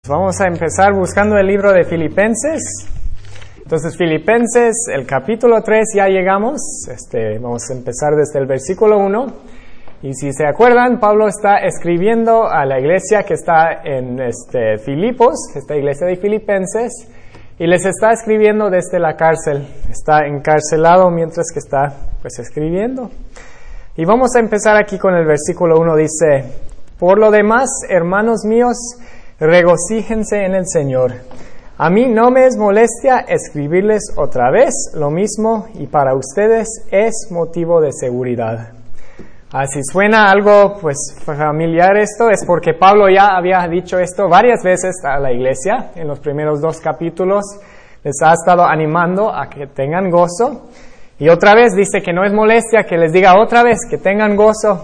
Vamos a empezar buscando el libro de Filipenses. Entonces, Filipenses, el capítulo 3, ya llegamos. Vamos a empezar desde el versículo 1. Y si se acuerdan, Pablo está escribiendo a la iglesia que está en Filipos, esta iglesia de Filipenses, y les está escribiendo desde la cárcel. Está encarcelado mientras que está escribiendo. Y vamos a empezar aquí con el versículo 1. Dice: por lo demás, hermanos míos, regocíjense en el Señor. A mí no me es molestia escribirles otra vez lo mismo, y para ustedes es motivo de seguridad. Si suena algo familiar esto, es porque Pablo ya había dicho esto varias veces a la iglesia. En los primeros 2 capítulos les ha estado animando a que tengan gozo. Y otra vez dice que no es molestia que les diga otra vez que tengan gozo.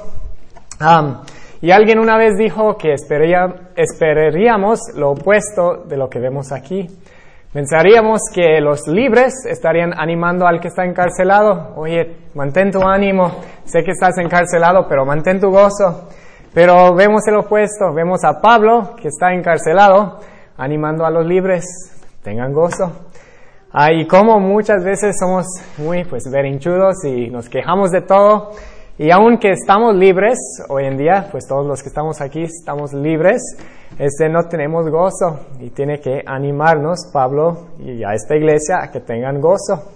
Y alguien una vez dijo que esperaríamos lo opuesto de lo que vemos aquí. Pensaríamos que los libres estarían animando al que está encarcelado. Oye, mantén tu ánimo, sé que estás encarcelado, pero mantén tu gozo. Pero vemos el opuesto, vemos a Pablo, que está encarcelado, animando a los libres, tengan gozo. Y como muchas veces somos muy berrinchudos y nos quejamos de todo. Y aunque estamos libres, hoy en día, todos los que estamos aquí estamos libres, no tenemos gozo. Y tiene que animarnos, Pablo, y a esta iglesia a que tengan gozo.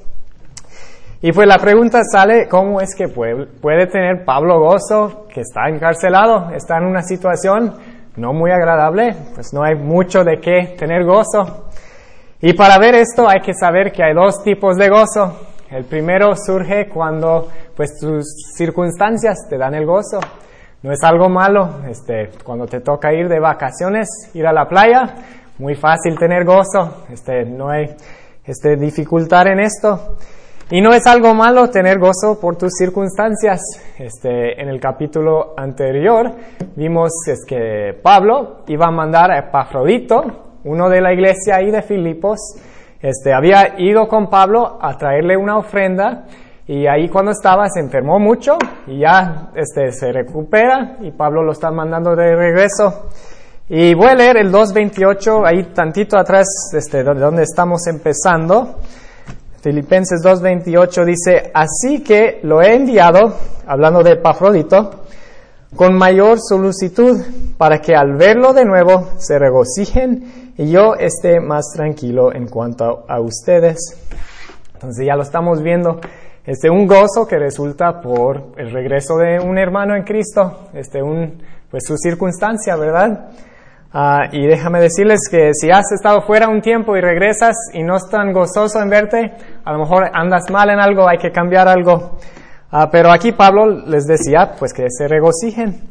Y la pregunta sale, ¿cómo es que puede tener Pablo gozo que está encarcelado? Está en una situación no muy agradable, no hay mucho de qué tener gozo. Y para ver esto hay que saber que hay 2 tipos de gozo. El primero surge cuando tus circunstancias te dan el gozo. No es algo malo. Cuando te toca ir de vacaciones, ir a la playa, muy fácil tener gozo. No hay dificultad en esto. Y no es algo malo tener gozo por tus circunstancias. En el capítulo anterior vimos que Pablo iba a mandar a Epafrodito, uno de la iglesia ahí de Filipos. Había ido con Pablo a traerle una ofrenda, y ahí cuando estaba se enfermó mucho y ya se recupera y Pablo lo está mandando de regreso. Y voy a leer el 2:28 ahí tantito atrás de donde estamos empezando. Filipenses 2:28 dice: así que lo he enviado, hablando de Epafrodito, con mayor solicitud, para que al verlo de nuevo se regocijen y yo esté más tranquilo en cuanto a ustedes. Entonces ya lo estamos viendo, un gozo que resulta por el regreso de un hermano en Cristo, su circunstancia, ¿verdad? Y déjame decirles que si has estado fuera un tiempo y regresas y no es tan gozoso en verte, a lo mejor andas mal en algo, hay que cambiar algo. Pero aquí Pablo les decía que se regocijen.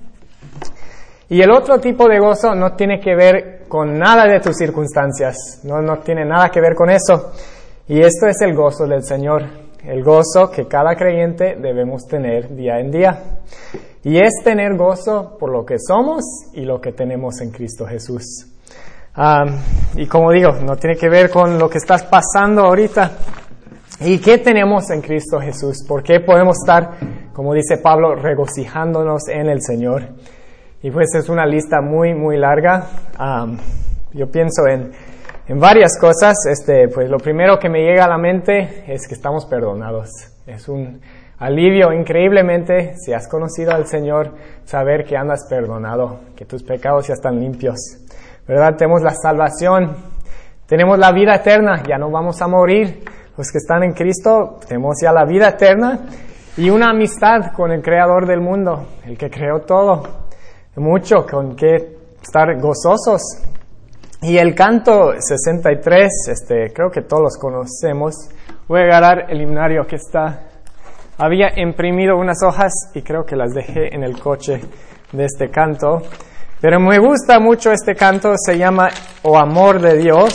Y el otro tipo de gozo no tiene que ver con nada de tus circunstancias, no tiene nada que ver con eso. Y esto es el gozo del Señor, el gozo que cada creyente debemos tener día en día. Y es tener gozo por lo que somos y lo que tenemos en Cristo Jesús. Y como digo, no tiene que ver con lo que estás pasando ahorita. ¿Y qué tenemos en Cristo Jesús? ¿Por qué podemos estar, como dice Pablo, regocijándonos en el Señor? Y es una lista muy, muy larga. Yo pienso en varias cosas. Lo primero que me llega a la mente es que estamos perdonados. Es un alivio increíblemente, si has conocido al Señor, saber que andas perdonado, que tus pecados ya están limpios, ¿verdad? Tenemos la salvación, tenemos la vida eterna, ya no vamos a morir. Los que están en Cristo, tenemos ya la vida eterna y una amistad con el Creador del mundo, el que creó todo. Mucho con que estar gozosos. Y el canto 63, creo que todos los conocemos. Voy a agarrar el himnario que había imprimido unas hojas y creo que las dejé en el coche de este canto. Pero me gusta mucho este canto, se llama "Oh Amor de Dios".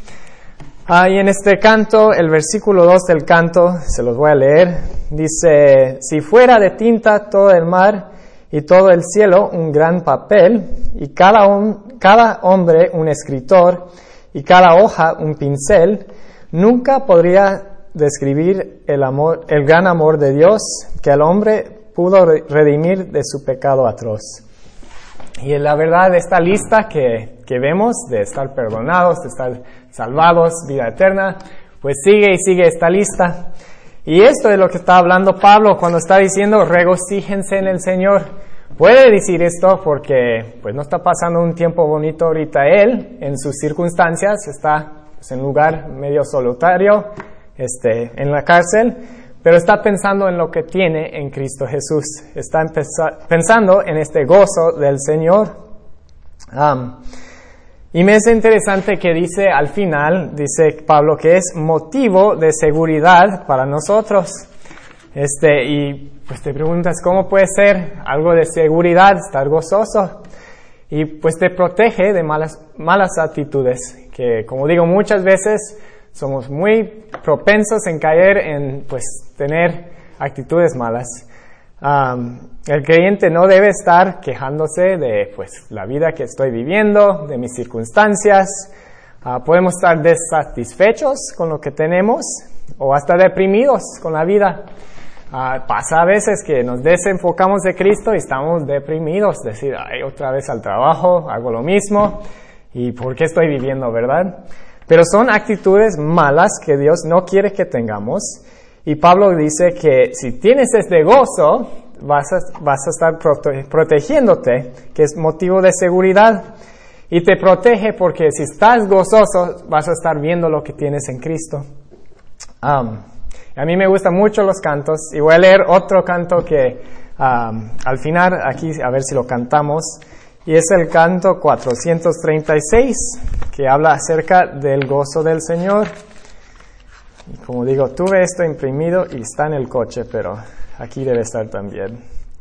Y en este canto, el versículo 2 del canto, se los voy a leer, dice: si fuera de tinta todo el mar y todo el cielo un gran papel, y cada hombre un escritor, y cada hoja un pincel, nunca podría describir el gran amor de Dios que al hombre pudo redimir de su pecado atroz. Y la verdad, esta lista que vemos de estar perdonados, de estar salvados, vida eterna, pues sigue y sigue esta lista. Y esto es lo que está hablando Pablo cuando está diciendo regocíjense en el Señor. Puede decir esto porque pues no está pasando un tiempo bonito ahorita él, en sus circunstancias, está pues, en un lugar medio solitario, en la cárcel, pero está pensando en lo que tiene en Cristo Jesús. Está pensando en este gozo del Señor. Y me es interesante que dice al final, dice Pablo, que es motivo de seguridad para nosotros. Y pues te preguntas, ¿cómo puede ser algo de seguridad, estar gozoso? Y pues te protege de malas actitudes, que como digo muchas veces somos muy propensos en caer en pues tener actitudes malas. El creyente no debe estar quejándose de pues la vida que estoy viviendo, de mis circunstancias. Podemos estar desatisfechos con lo que tenemos o hasta deprimidos con la vida. Pasa a veces que nos desenfocamos de Cristo y estamos deprimidos, decir, ay, otra vez al trabajo, hago lo mismo, ¿y por qué estoy viviendo, verdad? Pero son actitudes malas que Dios no quiere que tengamos, y Pablo dice que si tienes este gozo, vas a estar protegiéndote, que es motivo de seguridad, y te protege porque si estás gozoso, vas a estar viendo lo que tienes en Cristo. A mí me gustan mucho los cantos y voy a leer otro canto que al final, aquí a ver si lo cantamos, y es el canto 436 que habla acerca del gozo del Señor. Y como digo, tuve esto imprimido y está en el coche, pero aquí debe estar también.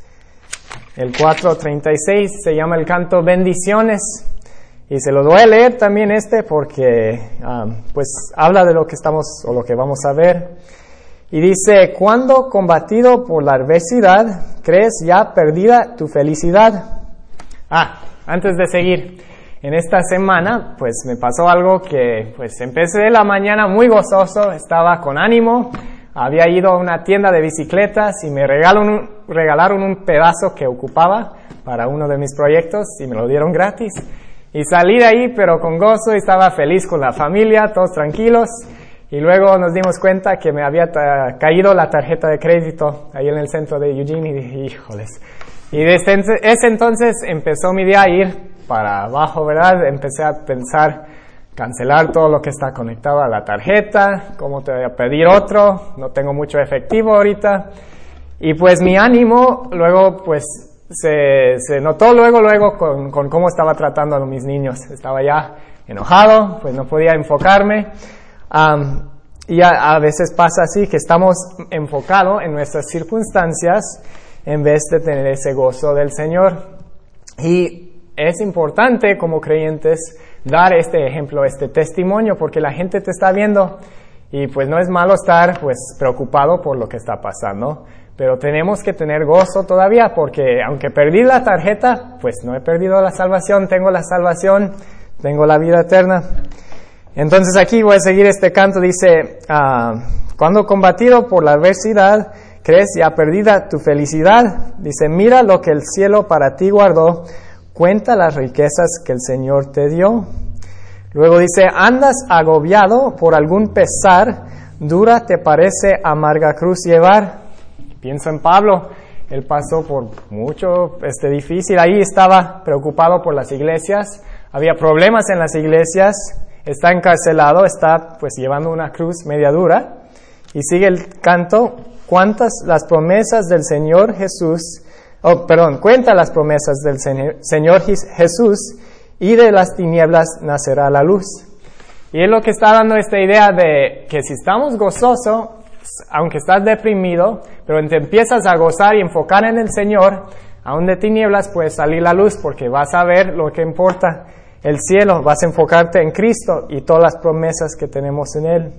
El 436 se llama el canto Bendiciones. Y se lo voy a leer también porque pues habla de lo que estamos o lo que vamos a ver. Y dice, cuando combatido por la adversidad, crees ya perdida tu felicidad. Antes de seguir, en esta semana, pues me pasó algo que, pues empecé la mañana muy gozoso, estaba con ánimo, había ido a una tienda de bicicletas y me regalaron un pedazo que ocupaba para uno de mis proyectos y me lo dieron gratis. Y salí de ahí, pero con gozo, y estaba feliz con la familia, todos tranquilos. Y luego nos dimos cuenta que me había caído la tarjeta de crédito ahí en el centro de Eugene y dije, híjoles. Y desde ese entonces empezó mi día a ir para abajo, ¿verdad? Empecé a pensar, cancelar todo lo que está conectado a la tarjeta, cómo te voy a pedir otro, no tengo mucho efectivo ahorita. Y pues mi ánimo luego pues se notó luego con cómo estaba tratando a mis niños. Estaba ya enojado, pues no podía enfocarme. Y a veces pasa así, que estamos enfocados en nuestras circunstancias en vez de tener ese gozo del Señor. Y es importante como creyentes dar este ejemplo, este testimonio, porque la gente te está viendo y pues no es malo estar pues preocupado por lo que está pasando, pero tenemos que tener gozo todavía, porque aunque perdí la tarjeta, pues no he perdido la salvación, tengo la salvación, tengo la vida eterna. Entonces aquí voy a seguir este canto, dice, cuando combatido por la adversidad, crees ya perdida tu felicidad, dice, mira lo que el cielo para ti guardó, cuenta las riquezas que el Señor te dio. Luego dice, andas agobiado por algún pesar, dura te parece amarga cruz llevar. Pienso en Pablo, él pasó por mucho difícil, ahí estaba preocupado por las iglesias, había problemas en las iglesias, está encarcelado, está pues llevando una cruz media dura, y sigue el canto, cuenta las promesas del Señor Jesús, cuenta las promesas del Señor Jesús, y de las tinieblas nacerá la luz. Y es lo que está dando esta idea de que si estamos gozosos, aunque estás deprimido, pero te empiezas a gozar y enfocar en el Señor, aún de tinieblas puede salir la luz, porque vas a ver lo que importa, el cielo, vas a enfocarte en Cristo y todas las promesas que tenemos en Él.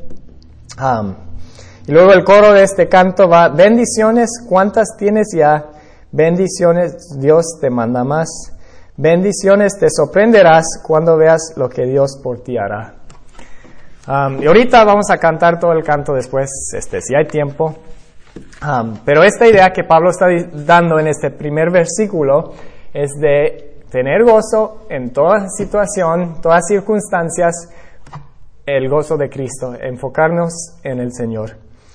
Y luego el coro de este canto va, bendiciones, ¿cuántas tienes ya? Bendiciones, Dios te manda más. Bendiciones, te sorprenderás cuando veas lo que Dios por ti hará. Y ahorita vamos a cantar todo el canto después, si hay tiempo. Pero esta idea que Pablo está dando en este primer versículo es de tener gozo en toda situación, todas circunstancias, el gozo de Cristo, enfocarnos en el Señor.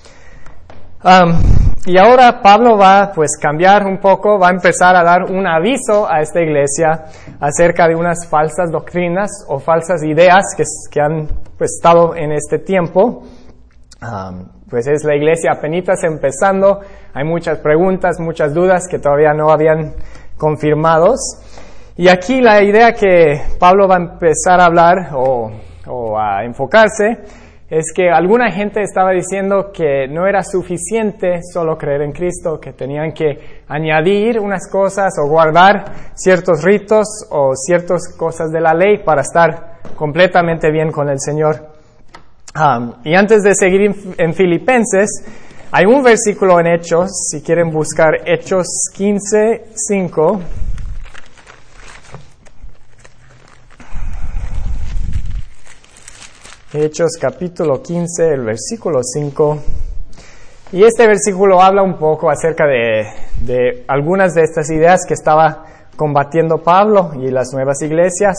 Y ahora Pablo va pues cambiar un poco, va a empezar a dar un aviso a esta iglesia acerca de unas falsas doctrinas o falsas ideas que han pues estado en este tiempo. Pues es la iglesia apenas empezando, hay muchas preguntas, muchas dudas que todavía no habían confirmados. Y aquí la idea que Pablo va a empezar a hablar o a enfocarse es que alguna gente estaba diciendo que no era suficiente solo creer en Cristo, que tenían que añadir unas cosas o guardar ciertos ritos o ciertas cosas de la ley para estar completamente bien con el Señor. Y antes de seguir en Filipenses, hay un versículo en Hechos, si quieren buscar Hechos 15:5. Hechos capítulo 15, el versículo 5. Y este versículo habla un poco acerca de algunas de estas ideas que estaba combatiendo Pablo y las nuevas iglesias.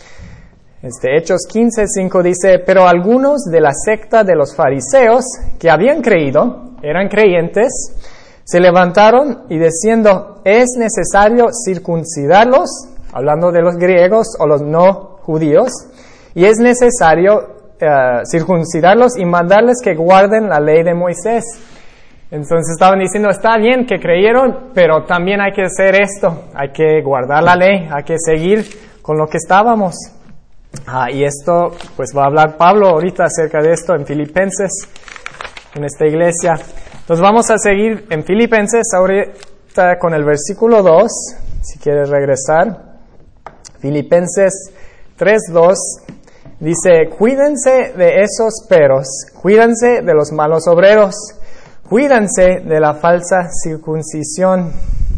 Hechos 15:5 dice: pero algunos de la secta de los fariseos que habían creído, eran creyentes, se levantaron y diciendo: es necesario circuncidarlos, hablando de los griegos o los no judíos, y es necesario circuncidarlos y mandarles que guarden la ley de Moisés. Entonces estaban diciendo, está bien que creyeron, pero también hay que hacer esto, hay que guardar la ley, hay que seguir con lo que estábamos. Y esto, pues va a hablar Pablo ahorita acerca de esto en Filipenses, en esta iglesia. Entonces vamos a seguir en Filipenses ahorita con el versículo 2, si quieres regresar. Filipenses 3:2. Dice, cuídense de esos peros, cuídense de los malos obreros, cuídense de la falsa circuncisión.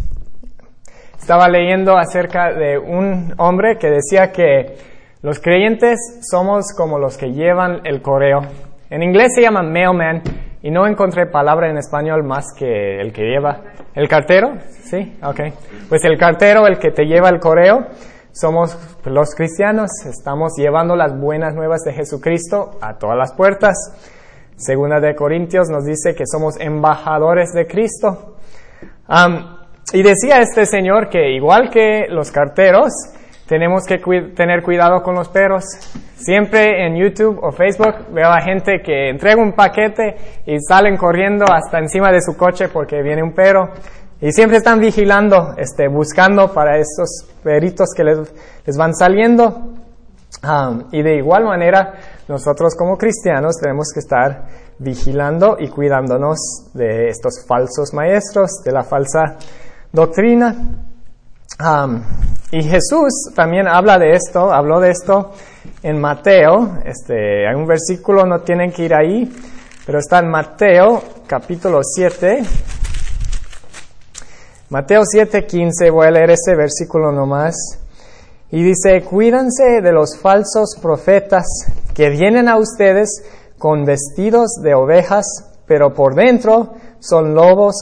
Estaba leyendo acerca de un hombre que decía que los creyentes somos como los que llevan el correo. En inglés se llama mailman y no encontré palabra en español más que el que lleva. ¿El cartero? Sí, ok. Pues el cartero, el que te lleva el correo. Somos los cristianos, estamos llevando las buenas nuevas de Jesucristo a todas las puertas. Segunda de Corintios nos dice que somos embajadores de Cristo. Y decía este señor que igual que los carteros, tenemos que tener cuidado con los perros. Siempre en YouTube o Facebook veo a gente que entrega un paquete y salen corriendo hasta encima de su coche porque viene un perro. Y siempre están vigilando, buscando para esos peritos que les van saliendo. Y de igual manera, nosotros como cristianos tenemos que estar vigilando y cuidándonos de estos falsos maestros, de la falsa doctrina. Y Jesús también habló de esto en Mateo. Hay un versículo, no tienen que ir ahí, pero está en Mateo capítulo 7. Mateo 7:15, voy a leer ese versículo nomás. Y dice, cuídense de los falsos profetas que vienen a ustedes con vestidos de ovejas, pero por dentro son lobos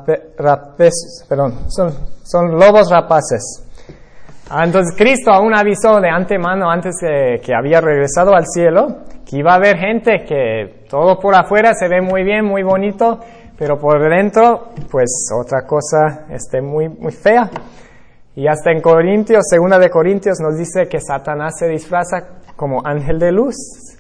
son lobos rapaces. Entonces Cristo aún avisó de antemano, antes de que había regresado al cielo, que iba a haber gente que todo por afuera se ve muy bien, muy bonito, pero por dentro, pues otra cosa muy, muy fea. Y hasta en Corintios, 2 de Corintios, nos dice que Satanás se disfraza como ángel de luz.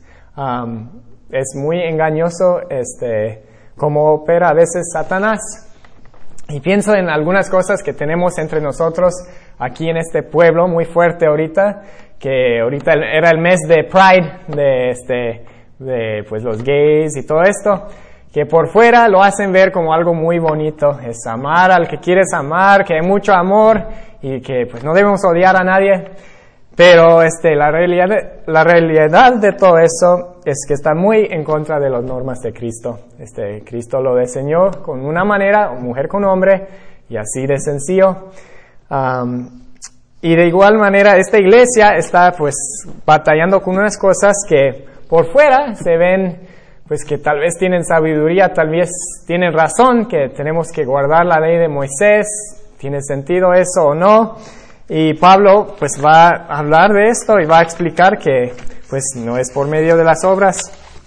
Es muy engañoso cómo opera a veces Satanás. Y pienso en algunas cosas que tenemos entre nosotros aquí en este pueblo muy fuerte ahorita, que ahorita era el mes de Pride, de pues los gays y todo esto, que por fuera lo hacen ver como algo muy bonito, es amar al que quieres amar, que hay mucho amor y que pues no debemos odiar a nadie, pero la realidad de todo eso es que está muy en contra de las normas de Cristo. Cristo lo diseñó con una manera, mujer con hombre, y así de sencillo. Y de igual manera esta iglesia está pues batallando con unas cosas que por fuera se ven pues que tal vez tienen sabiduría, tal vez tienen razón, que tenemos que guardar la ley de Moisés, ¿tiene sentido eso o no? Y Pablo pues va a hablar de esto y va a explicar que pues no es por medio de las obras.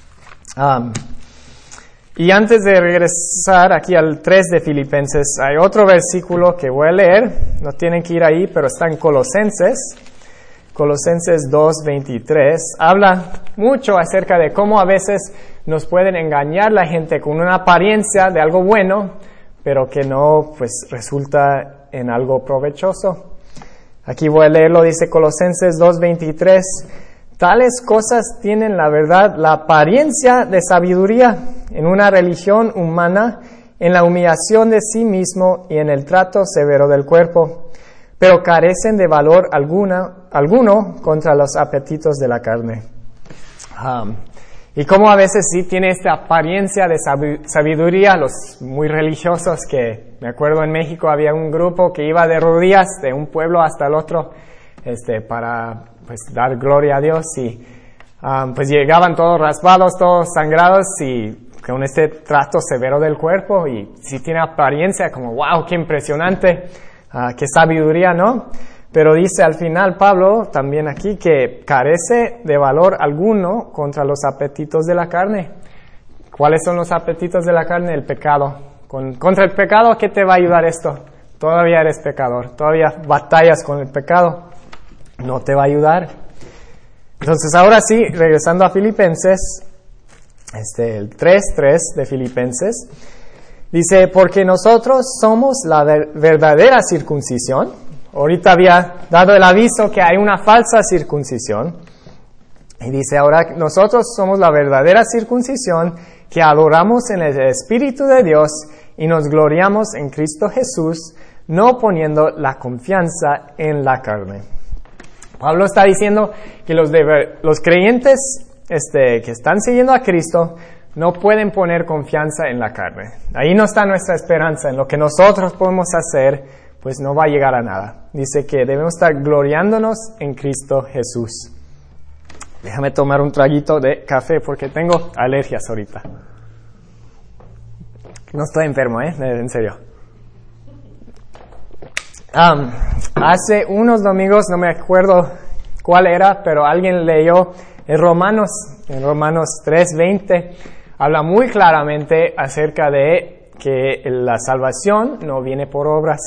Y antes de regresar aquí al 3 de Filipenses, hay otro versículo que voy a leer, no tienen que ir ahí, pero está en Colosenses 2:23, habla mucho acerca de cómo a veces nos pueden engañar la gente con una apariencia de algo bueno, pero que no pues resulta en algo provechoso. Aquí voy a leerlo, dice Colosenses 2:23, tales cosas tienen la verdad, la apariencia de sabiduría en una religión humana, en la humillación de sí mismo y en el trato severo del cuerpo, pero carecen de valor alguno contra los apetitos de la carne. Y como a veces sí tiene esta apariencia de sabiduría, los muy religiosos, que me acuerdo en México había un grupo que iba de rodillas de un pueblo hasta el otro, para pues dar gloria a Dios, y pues llegaban todos raspados, todos sangrados y con este trato severo del cuerpo, y sí tiene apariencia como wow, qué impresionante, qué sabiduría, ¿no? Pero dice al final Pablo también aquí que carece de valor alguno contra los apetitos de la carne. ¿Cuáles son los apetitos de la carne? El pecado. Contra el pecado, ¿qué te va a ayudar esto? Todavía eres pecador, todavía batallas con el pecado. No te va a ayudar. Entonces ahora sí, regresando a Filipenses, el 3:3 de Filipenses, dice, porque nosotros somos la verdadera circuncisión. Ahorita había dado el aviso que hay una falsa circuncisión. Y dice, ahora nosotros somos la verdadera circuncisión, que adoramos en el Espíritu de Dios y nos gloriamos en Cristo Jesús, no poniendo la confianza en la carne. Pablo está diciendo que los creyentes que están siguiendo a Cristo no pueden poner confianza en la carne. Ahí no está nuestra esperanza. En lo que nosotros podemos hacer, pues no va a llegar a nada. Dice que debemos estar gloriándonos en Cristo Jesús. Déjame tomar un traguito de café porque tengo alergias ahorita. No estoy enfermo, en serio. Hace unos domingos, no me acuerdo cuál era, pero alguien leyó en Romanos 3:20, habla muy claramente acerca de que la salvación no viene por obras.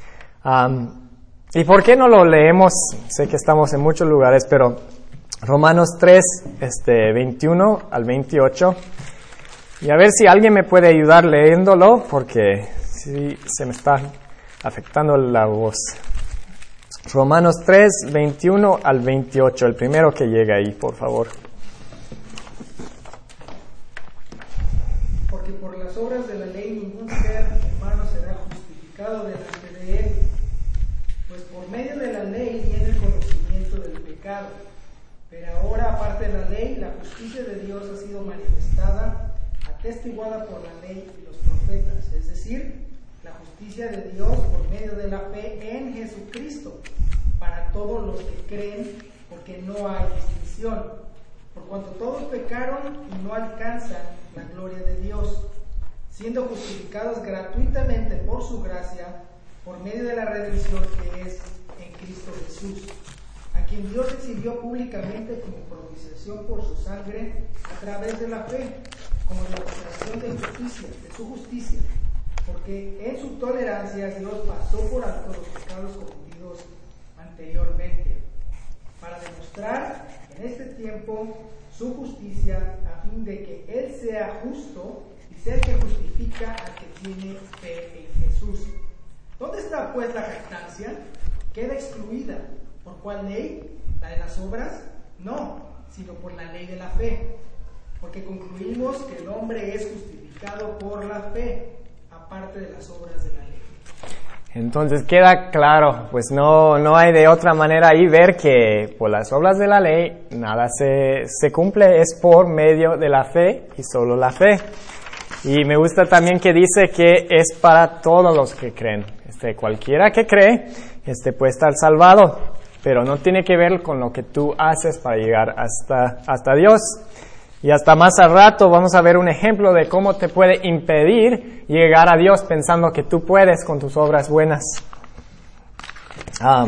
¿Y por qué no lo leemos? Sé que estamos en muchos lugares, pero Romanos 3, 21 al 28. Y a ver si alguien me puede ayudar leyéndolo, porque sí se me está afectando la voz. Romanos 3, 21 al 28, el primero que llega ahí, por favor. Porque por las obras de la ley ningún ser humano será justificado delante de él, pues por medio de la ley viene el conocimiento del pecado. Pero ahora, aparte de la ley, la justicia de Dios ha sido manifestada, atestiguada por la ley y los profetas, es decir, la justicia de Dios por medio de la fe en Jesucristo, para todos los que creen, porque no hay distinción, por cuanto todos pecaron y no alcanzan la gloria de Dios, siendo justificados gratuitamente por su gracia, por medio de la redención que es en Cristo Jesús, a quien Dios exhibió públicamente como propiciación por su sangre a través de la fe, como demostración de justicia, de su justicia, porque en su tolerancia Dios pasó por alto los pecados cometidos anteriormente, para demostrar en este tiempo su justicia, a fin de que Él sea justo y sea el que justifica al que tiene fe en Jesús. ¿Dónde está pues la jactancia? Queda excluida. ¿Por cuál ley? ¿La de las obras? No, sino por la ley de la fe. Porque concluimos que el hombre es justificado por la fe, aparte de las obras de la ley. Entonces queda claro, pues no hay de otra manera ahí ver que por las obras de la ley nada se cumple, es por medio de la fe y solo la fe. Y me gusta también que dice que es para todos los que creen. Cualquiera que cree, puede estar salvado, pero no tiene que ver con lo que tú haces para llegar hasta Dios. Y hasta más al rato vamos a ver un ejemplo de cómo te puede impedir llegar a Dios pensando que tú puedes con tus obras buenas.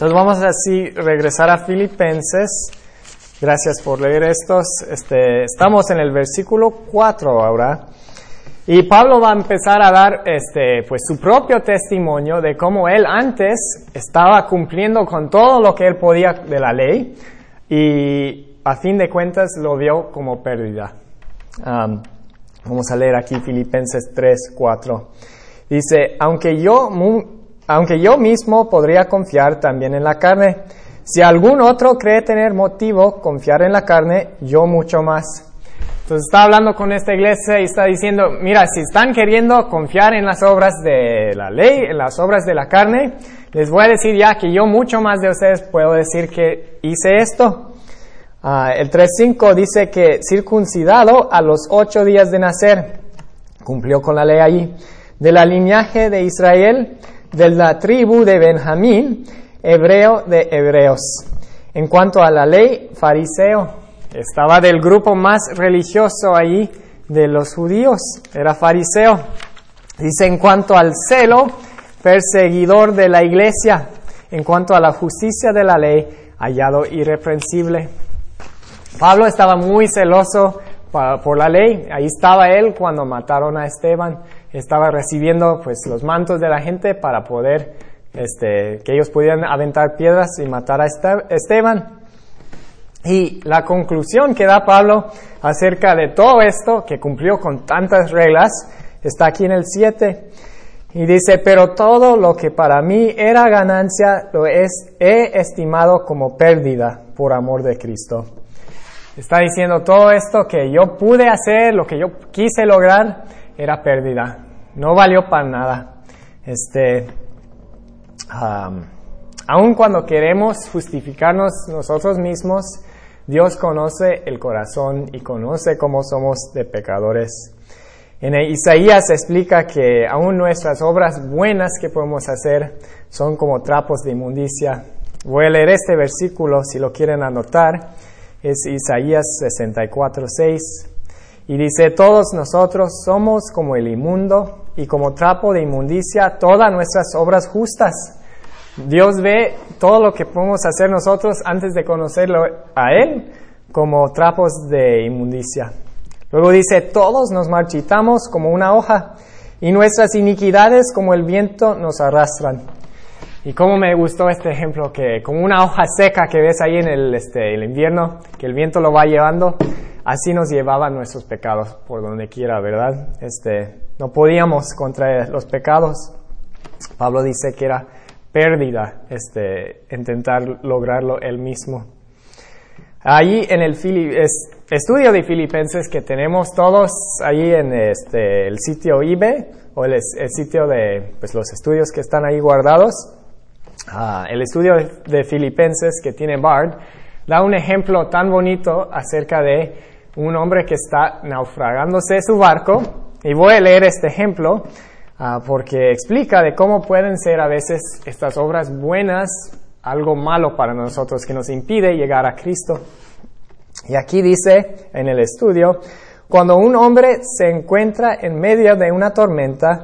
Entonces vamos así regresar a Filipenses. Gracias por leer estos. Estamos en el versículo 4 ahora. Y Pablo va a empezar a dar pues su propio testimonio de cómo él antes estaba cumpliendo con todo lo que él podía de la ley y a fin de cuentas lo vio como pérdida. Vamos a leer aquí Filipenses 3:4. Dice, aunque yo mismo podría confiar también en la carne, si algún otro cree tener motivo confiar en la carne, yo mucho más. Entonces está hablando con esta iglesia y está diciendo, mira, si están queriendo confiar en las obras de la ley, en las obras de la carne, les voy a decir ya que yo mucho más de ustedes puedo decir que hice esto. El 3:5 dice que circuncidado a los 8 días de nacer, cumplió con la ley allí, de la linaje de Israel, de la tribu de Benjamín, hebreo de hebreos. En cuanto a la ley, fariseo. Estaba del grupo más religioso ahí de los judíos, era fariseo. Dice, en cuanto al celo, perseguidor de la iglesia. En cuanto a la justicia de la ley, hallado irreprensible. Pablo estaba muy celoso por la ley. Ahí estaba él cuando mataron a Esteban. Estaba recibiendo pues los mantos de la gente para poder, que ellos pudieran aventar piedras y matar a Esteban. Y la conclusión que da Pablo acerca de todo esto, que cumplió con tantas reglas, está aquí en el 7. Y dice, pero todo lo que para mí era ganancia, lo he estimado como pérdida por amor de Cristo. Está diciendo todo esto que yo pude hacer, lo que yo quise lograr, era pérdida. No valió para nada. Aun cuando queremos justificarnos nosotros mismos, Dios conoce el corazón y conoce cómo somos de pecadores. En Isaías explica que aún nuestras obras buenas que podemos hacer son como trapos de inmundicia. Voy a leer este versículo si lo quieren anotar. Es Isaías 64:6. Y dice, todos nosotros somos como el inmundo y como trapo de inmundicia todas nuestras obras justas. Dios ve todo lo que podemos hacer nosotros antes de conocerlo a Él como trapos de inmundicia. Luego dice, todos nos marchitamos como una hoja y nuestras iniquidades como el viento nos arrastran. Y cómo me gustó este ejemplo, que como una hoja seca que ves ahí en el invierno, que el viento lo va llevando, así nos llevaban nuestros pecados por donde quiera, ¿verdad? No podíamos contra los pecados. Pablo dice que era pérdida intentar lograrlo él mismo. Allí en el estudio de Filipenses que tenemos todos allí en el sitio eBay o el sitio de pues, los estudios que están ahí guardados, el estudio de Filipenses que tiene Bard da un ejemplo tan bonito acerca de un hombre que está naufragándose su barco, y voy a leer este ejemplo porque explica de cómo pueden ser a veces estas obras buenas algo malo para nosotros que nos impide llegar a Cristo. Y aquí dice en el estudio, cuando un hombre se encuentra en medio de una tormenta,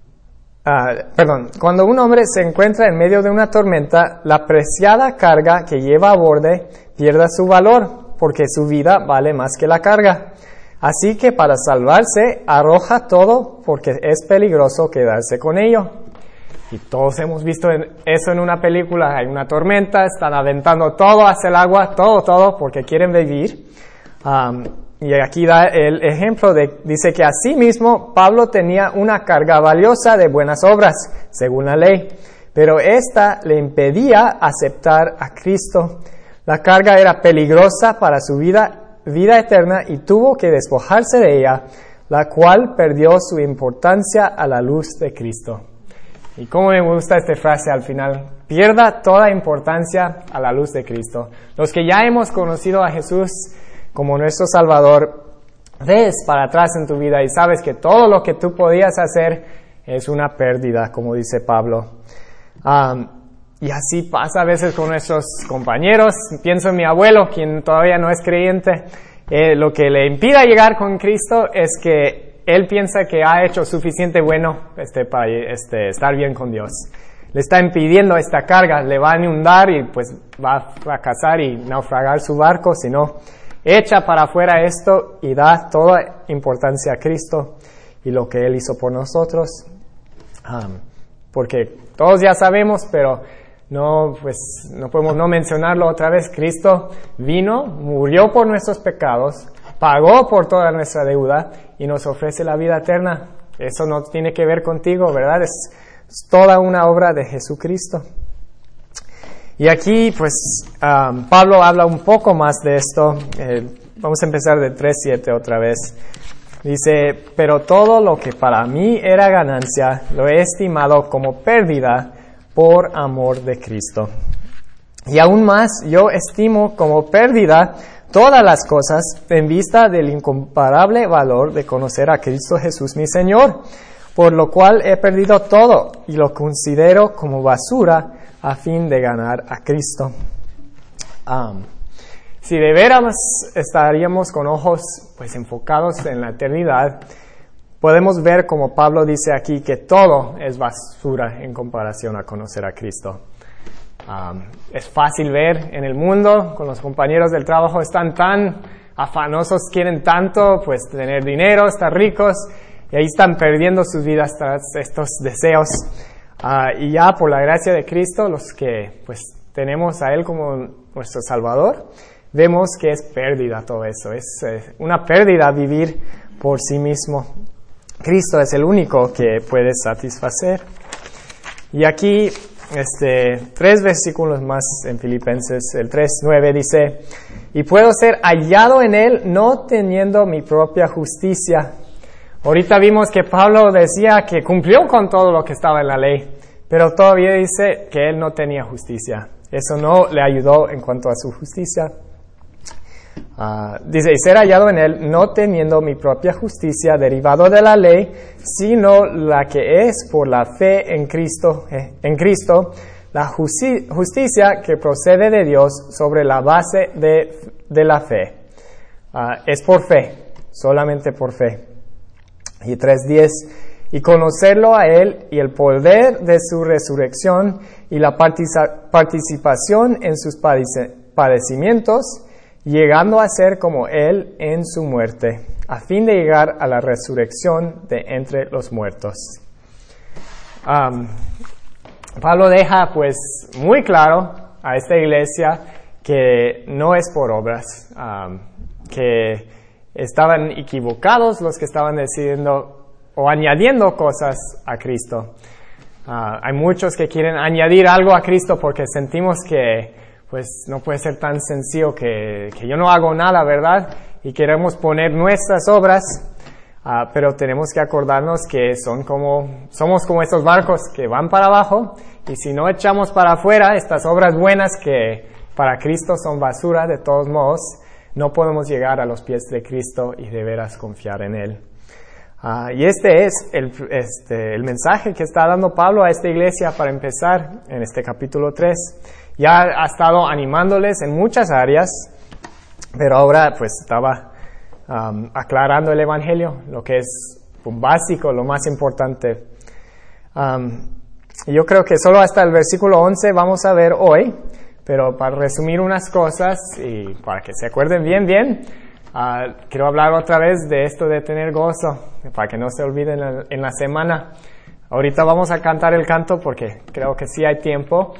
cuando un hombre se encuentra en medio de una tormenta, la preciada carga que lleva a borde pierde su valor, porque su vida vale más que la carga. Así que para salvarse, arroja todo, porque es peligroso quedarse con ello. Y todos hemos visto eso en una película. Hay una tormenta, están aventando todo hacia el agua, todo, porque quieren vivir. Y aquí da el ejemplo dice que asimismo Pablo tenía una carga valiosa de buenas obras, según la ley, pero esta le impedía aceptar a Cristo. La carga era peligrosa para su vida eterna y tuvo que despojarse de ella, la cual perdió su importancia a la luz de Cristo. Y cómo me gusta esta frase al final, pierda toda importancia a la luz de Cristo. Los que ya hemos conocido a Jesús como nuestro Salvador, ves para atrás en tu vida y sabes que todo lo que tú podías hacer es una pérdida, como dice Pablo. Y así pasa a veces con nuestros compañeros. Pienso en mi abuelo, quien todavía no es creyente. Lo que le impide llegar con Cristo es que él piensa que ha hecho suficiente bueno para estar bien con Dios. le está impidiendo esta carga, le va a inundar y pues va a fracasar y naufragar su barco, sino echa para afuera esto y da toda importancia a Cristo y lo que Él hizo por nosotros. Porque todos ya sabemos, pero no podemos no mencionarlo otra vez. Cristo vino, murió por nuestros pecados, pagó por toda nuestra deuda y nos ofrece la vida eterna. Eso no tiene que ver contigo, ¿verdad? Es toda una obra de Jesucristo. Y aquí, Pablo habla un poco más de esto. Vamos a empezar de 3:7 otra vez. Dice, pero todo lo que para mí era ganancia, lo he estimado como pérdida por amor de Cristo. Y aún más, yo estimo como pérdida todas las cosas en vista del incomparable valor de conocer a Cristo Jesús mi Señor, por lo cual he perdido todo y lo considero como basura a fin de ganar a Cristo. Si de veras estaríamos con ojos enfocados en la eternidad, podemos ver como Pablo dice aquí que todo es basura en comparación a conocer a Cristo. Es fácil ver en el mundo, con los compañeros del trabajo están tan afanosos, quieren tanto, tener dinero, estar ricos, y ahí están perdiendo sus vidas tras estos deseos. Y ya por la gracia de Cristo, los que tenemos a Él como nuestro Salvador, vemos que es pérdida todo eso. Es una pérdida vivir por sí mismo. Cristo es el único que puede satisfacer. Y aquí, 3 versículos más en Filipenses, el 3:9 dice, y puedo ser hallado en Él no teniendo mi propia justicia. Ahorita vimos que Pablo decía que cumplió con todo lo que estaba en la ley, pero todavía dice que él no tenía justicia. Eso no le ayudó en cuanto a su justicia. Dice, y ser hallado en Él no teniendo mi propia justicia derivado de la ley, sino la que es por la fe en Cristo, la justicia que procede de Dios sobre la base de la fe. Es por fe, solamente por fe. Y 3:10, y conocerlo a Él y el poder de su resurrección y la participación en sus padecimientos, llegando a ser como Él en su muerte, a fin de llegar a la resurrección de entre los muertos. Pablo deja muy claro a esta iglesia que no es por obras, que estaban equivocados los que estaban decidiendo o añadiendo cosas a Cristo. Hay muchos que quieren añadir algo a Cristo porque sentimos que no puede ser tan sencillo que yo no hago nada, ¿verdad? Y queremos poner nuestras obras, pero tenemos que acordarnos que somos como estos barcos que van para abajo, y si no echamos para afuera estas obras buenas que para Cristo son basura, de todos modos, no podemos llegar a los pies de Cristo y de veras confiar en Él. Y este es el mensaje que está dando Pablo a esta iglesia para empezar en este capítulo 3. Ya ha estado animándoles en muchas áreas, pero ahora estaba aclarando el Evangelio, lo que es básico, lo más importante. Yo creo que solo hasta el versículo 11 vamos a ver hoy, pero para resumir unas cosas y para que se acuerden bien, quiero hablar otra vez de esto de tener gozo, para que no se olviden en la semana. Ahorita vamos a cantar el canto porque creo que sí hay tiempo.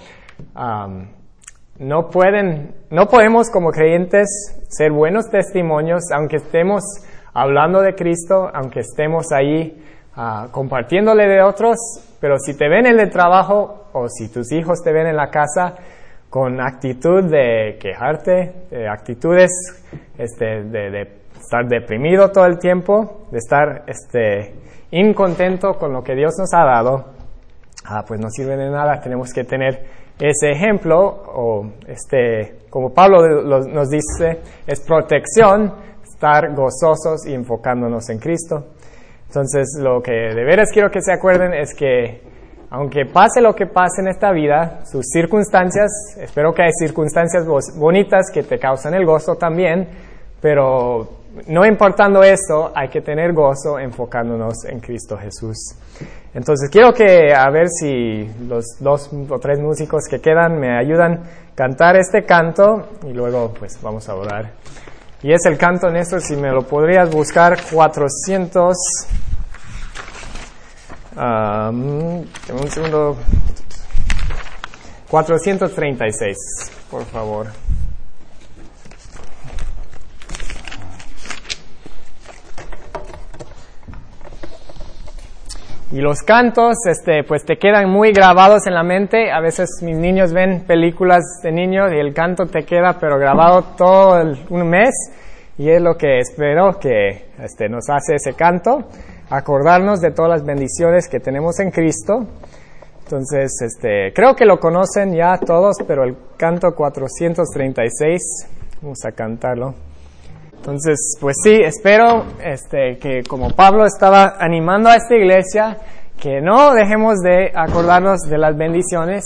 No podemos como creyentes ser buenos testimonios, aunque estemos hablando de Cristo, aunque estemos ahí compartiéndole de otros, pero si te ven en el trabajo o si tus hijos te ven en la casa con actitud de quejarte, de actitudes de estar deprimido todo el tiempo, de estar incontento con lo que Dios nos ha dado, no sirve de nada. Tenemos que tener ese ejemplo, o como Pablo nos dice, es protección, estar gozosos y enfocándonos en Cristo. Entonces, lo que de veras quiero que se acuerden es que, aunque pase lo que pase en esta vida, sus circunstancias, espero que hay circunstancias bonitas que te causan el gozo también, pero no importando esto, hay que tener gozo enfocándonos en Cristo Jesús. Entonces quiero que a ver si los 2 o 3 músicos que quedan me ayudan a cantar este canto y luego pues vamos a orar. Y es el canto, Néstor, si me lo podrías buscar, 400... un segundo. 436, por favor. Y los cantos, pues te quedan muy grabados en la mente. A veces mis niños ven películas de niños y el canto te queda pero grabado todo un mes. Y es lo que espero que nos hace ese canto, acordarnos de todas las bendiciones que tenemos en Cristo. Entonces, creo que lo conocen ya todos, pero el canto 436, vamos a cantarlo. Entonces, pues sí, espero que como Pablo estaba animando a esta iglesia, que no dejemos de acordarnos de las bendiciones.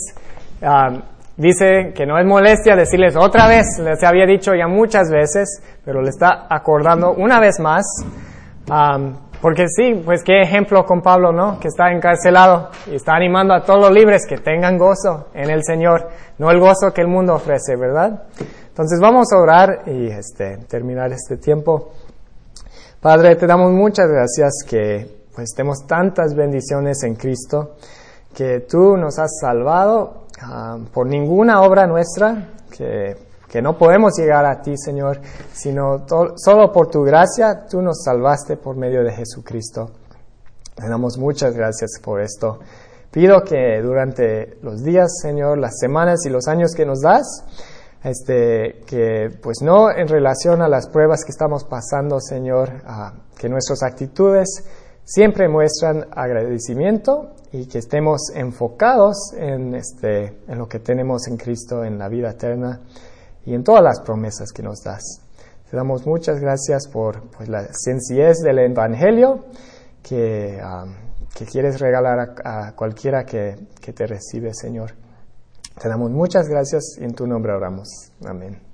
Dice que no es molestia decirles otra vez, les había dicho ya muchas veces, pero le está acordando una vez más. Porque sí, pues qué ejemplo con Pablo, ¿no? Que está encarcelado y está animando a todos los libres que tengan gozo en el Señor, no el gozo que el mundo ofrece, ¿verdad? Entonces vamos a orar y terminar este tiempo. Padre, te damos muchas gracias que pues tenemos tantas bendiciones en Cristo, que tú nos has salvado por ninguna obra nuestra, que no podemos llegar a ti, Señor, sino solo por tu gracia, tú nos salvaste por medio de Jesucristo. Te damos muchas gracias por esto. Pido que durante los días, Señor, las semanas y los años que nos das, que pues no en relación a las pruebas que estamos pasando, Señor, que nuestras actitudes siempre muestran agradecimiento y que estemos enfocados en lo que tenemos en Cristo, en la vida eterna y en todas las promesas que nos das. Te damos muchas gracias por pues, la sencillez del Evangelio que quieres regalar a cualquiera que te recibe, Señor. Te damos muchas gracias y en tu nombre oramos. Amén.